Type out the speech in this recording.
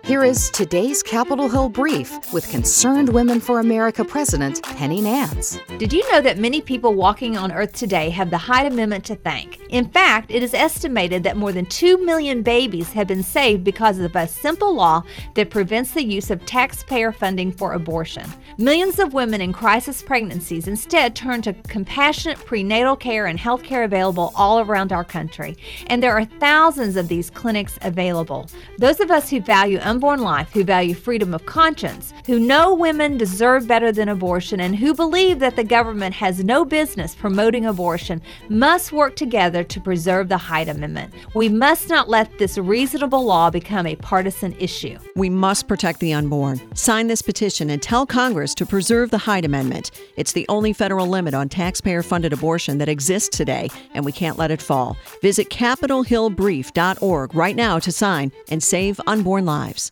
Here is today's Capitol Hill Brief with Concerned Women for America President Penny Nance. Did you know that many people walking on Earth today have the Hyde Amendment to thank? In fact, it is estimated that more than 2 million babies have been saved because of a simple law that prevents the use of taxpayer funding for abortion. Millions of women in crisis pregnancies instead turn to compassionate prenatal care and health care available all around our country. And there are thousands of these clinics available. Those of us who value unborn life, who value freedom of conscience, who know women deserve better than abortion, and who believe that the government has no business promoting abortion must work together to preserve the Hyde Amendment. We must not let this reasonable law become a partisan issue. We must protect the unborn. Sign this petition and tell Congress to preserve the Hyde Amendment. It's the only federal limit on taxpayer-funded abortion that exists today, and we can't let it fall. Visit CapitolHillBrief.org right now to sign and save unborn lives.